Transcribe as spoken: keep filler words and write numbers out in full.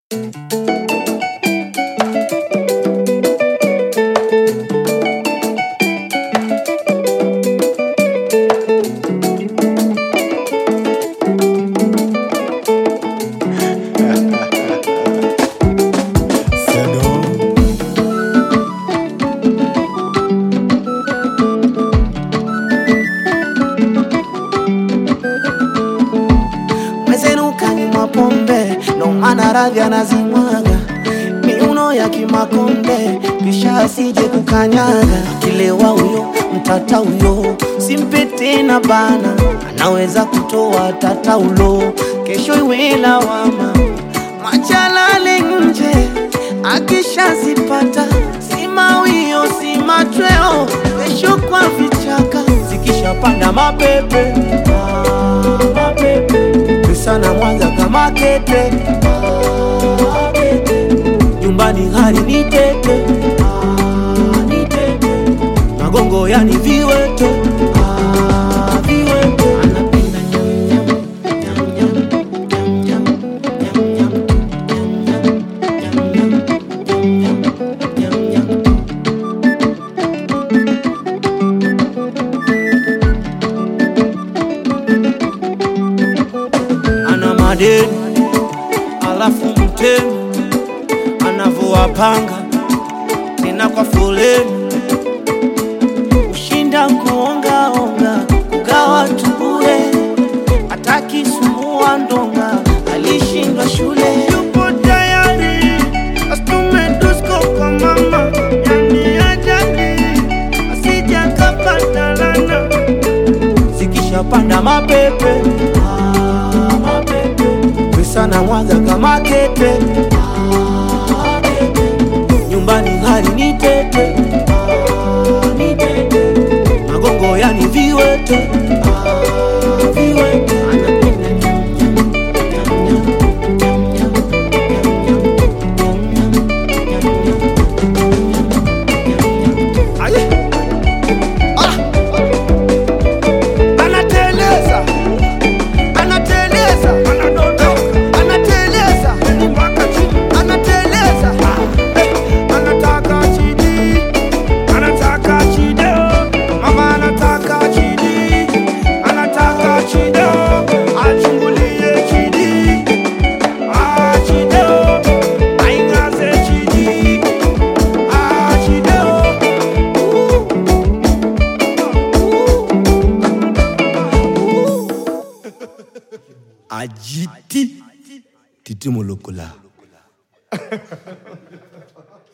Pombe no maana radhi anazimwaga miuno ya kimakonde kisha asije kukanyaga. Kilewa huyo mtata huyo simpe tena bana, anaweza kutoa tata ulo kesho iwe lawama. Machalale nje akishazipata simawio simatweo kesho kwa vichaka zikishapanda mapepe ah, mapepe sana mwanza kama kete ah, kete nyumbani hali ni tete ah, ni tete magongo yani viwete ah, viwete anapenda nyam nyam nyam nyam nyam nyam nyam nyam nyam. Madeni alafu mtemi anavowapanga tena kwa foleni, ushinda kuonga onga kugawa tubure, ataki sumua ndonga alishindwa shule. Yupo tayari astume dusko kwa mama yani ajali asija kapata lana zikishapanda mapepe sana mwaga kama kete ah, kete nyumbani hali ni tete ah, ni tete magongo yani viwete ah, viwete anapenda nyam nyam nyam nyam aye ah anateleza anateleza Ajiti Titi Molokola.